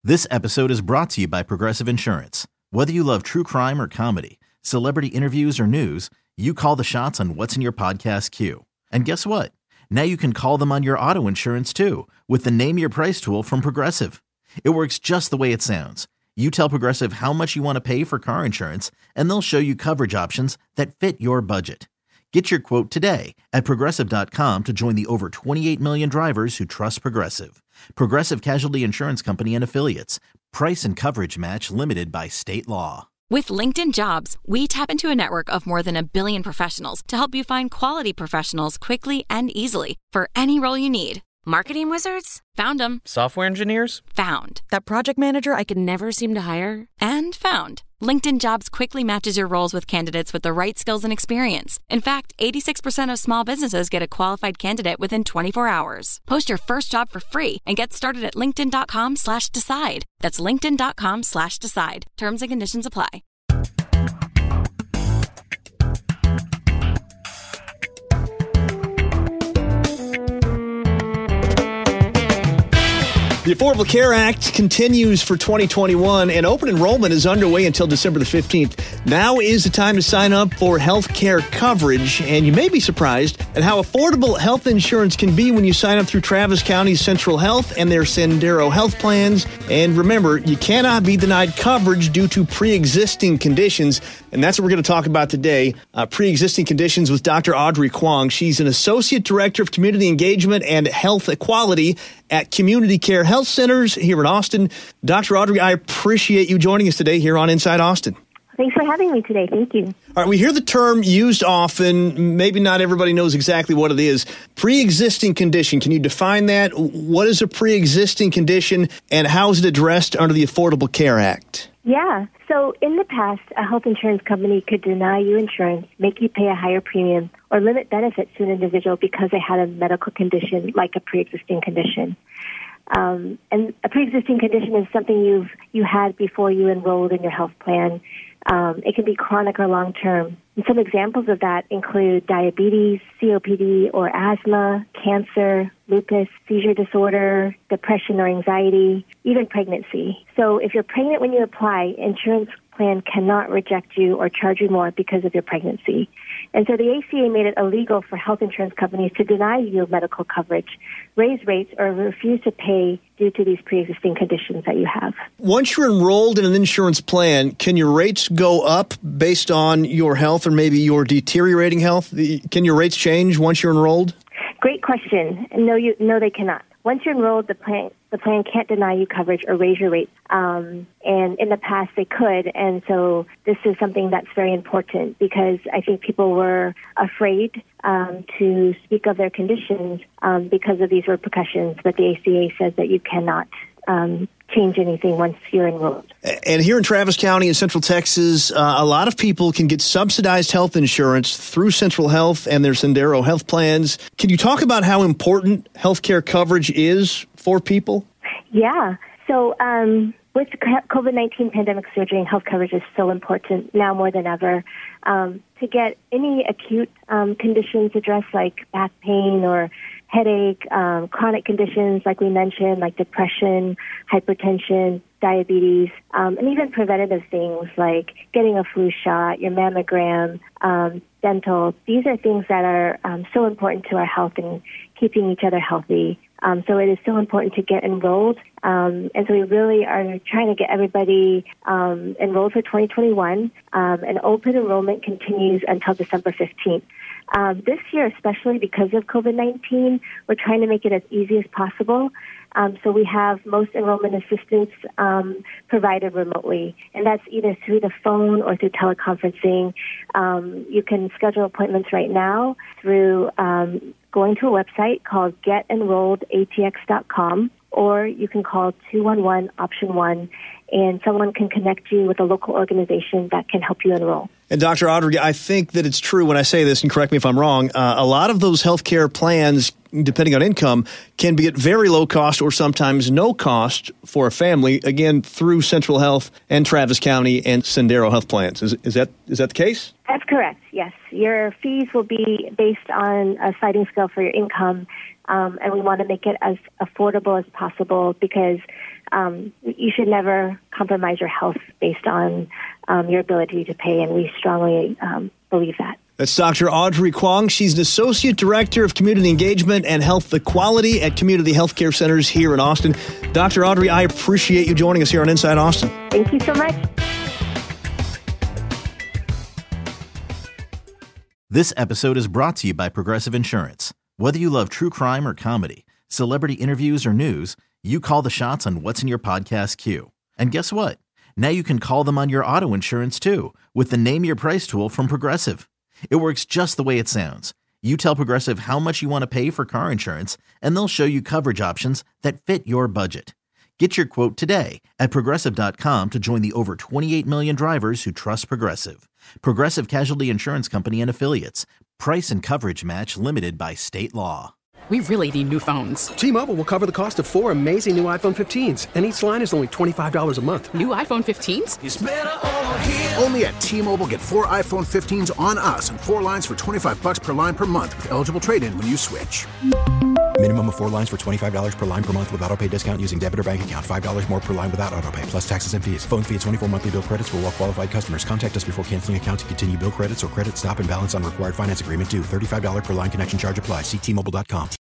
This episode is brought to you by Progressive Insurance. Whether you love true crime or comedy, celebrity interviews or news, you call the shots on what's in your podcast queue. And guess what? Now you can call them on your auto insurance too with the Name Your Price tool from Progressive. It works just the way it sounds. You tell Progressive how much you want to pay for car insurance, and they'll show you coverage options that fit your budget. Get your quote today at Progressive.com to join the over 28 million drivers who trust Progressive. Progressive Casualty Insurance Company and Affiliates. Price and coverage match limited by state law. With LinkedIn Jobs, we tap into a network of more than 1 billion professionals to help you find quality professionals quickly and easily for any role you need. Marketing wizards? Found them. Software engineers? Found. That project manager I could never seem to hire? And found. LinkedIn Jobs quickly matches your roles with candidates with the right skills and experience. In fact, 86% of small businesses get a qualified candidate within 24 hours. Post your first job for free and get started at linkedin.com/decide. That's linkedin.com/decide. Terms and conditions apply. The Affordable Care Act continues for 2021, and open enrollment is underway until December the 15th. Now is the time to sign up for health care coverage, and you may be surprised at how affordable health insurance can be when you sign up through Travis County's Central Health and their Sendero health plans. And remember, you cannot be denied coverage due to pre-existing conditions, and that's what we're going to talk about today, pre-existing conditions with Dr. Audrey Kwong. She's an Associate Director of Community Engagement and Health Equality at Community Care Health Centers here in Austin. Dr. Audrey, I appreciate you joining us today here on Inside Austin. Thanks for having me today. Thank you. All right, we hear the term used often. Maybe not everybody knows exactly what it is. Pre-existing condition. Can you define that? What is a pre-existing condition, and how is it addressed under the Affordable Care Act? Yeah. So in the past, a health insurance company could deny you insurance, make you pay a higher premium, or limit benefits to an individual because they had a medical condition like a pre-existing condition. And a pre-existing condition is something you had before you enrolled in your health plan. It can be chronic or long-term. And some examples of that include diabetes, COPD or asthma, cancer, lupus, seizure disorder, depression or anxiety, even pregnancy. So if you're pregnant when you apply, insurance plan cannot reject you or charge you more because of your pregnancy. And so the ACA made it illegal for health insurance companies to deny you medical coverage, raise rates, or refuse to pay due to these pre-existing conditions that you have. Once you're enrolled in an insurance plan, can your rates go up based on your health or maybe your deteriorating health? Can your rates change once you're enrolled? Great question. No, they cannot. Once you're enrolled, the plan can't deny you coverage or raise your rates. And in the past, they could. And so this is something that's very important because I think people were afraid to speak of their conditions because of these repercussions. But the ACA says that you cannot change anything once you're enrolled. And here in Travis County in Central Texas, a lot of people can get subsidized health insurance through Central Health and their Sendero health plans. Can you talk about how important health care coverage is for people? Yeah. So with COVID-19 pandemic surging, health coverage is so important now more than ever. To get any acute conditions addressed like back pain or headache, chronic conditions like we mentioned, like depression, hypertension, diabetes, and even preventative things like getting a flu shot, your mammogram, dental. These are things that are so important to our health and keeping each other healthy. So it is so important to get enrolled. And so we really are trying to get everybody enrolled for 2021. And open enrollment continues until December 15th. This year, especially because of COVID-19, we're trying to make it as easy as possible. So we have most enrollment assistance provided remotely, and that's either through the phone or through teleconferencing. You can schedule appointments right now through going to a website called getenrolledatx.com, or you can call 211-OPTION-1, and someone can connect you with a local organization that can help you enroll. And Dr. Audrey, I think that it's true when I say this, and correct me if I'm wrong, a lot of those healthcare plans, depending on income, can be at very low cost or sometimes no cost for a family, again, through Central Health and Travis County and Sendero Health Plans. Is that the case? That's correct, yes. Your fees will be based on a sliding scale for your income, and we want to make it as affordable as possible because you should never compromise your health based on your ability to pay, and we strongly believe that. That's Dr. Audrey Kwong. She's an Associate Director of Community Engagement and Health Equality at Community Healthcare Centers here in Austin. Dr. Audrey, I appreciate you joining us here on Inside Austin. Thank you so much. This episode is brought to you by Progressive Insurance. Whether you love true crime or comedy, celebrity interviews or news, you call the shots on what's in your podcast queue. And guess what? Now you can call them on your auto insurance too with the Name Your Price tool from Progressive. It works just the way it sounds. You tell Progressive how much you want to pay for car insurance, and they'll show you coverage options that fit your budget. Get your quote today at Progressive.com to join the over 28 million drivers who trust Progressive. Progressive Casualty Insurance Company and Affiliates. Price and coverage match limited by state law. We really need new phones. T-Mobile will cover the cost of 4 amazing new iPhone 15s, and each line is only $25 a month. New iPhone 15s? It's better over here. Only at T-Mobile, get 4 iPhone 15s on us and 4 lines for $25 per line per month with eligible trade-in when you switch. Minimum of 4 lines for $25 per line per month with autopay discount using debit or bank account. $5 more per line without autopay, plus taxes and fees. Phone fee at 24 monthly bill credits for well-qualified customers. Contact us before canceling account to continue bill credits or credit stop and balance on required finance agreement due. $35 per line connection charge applies. See T-Mobile.com.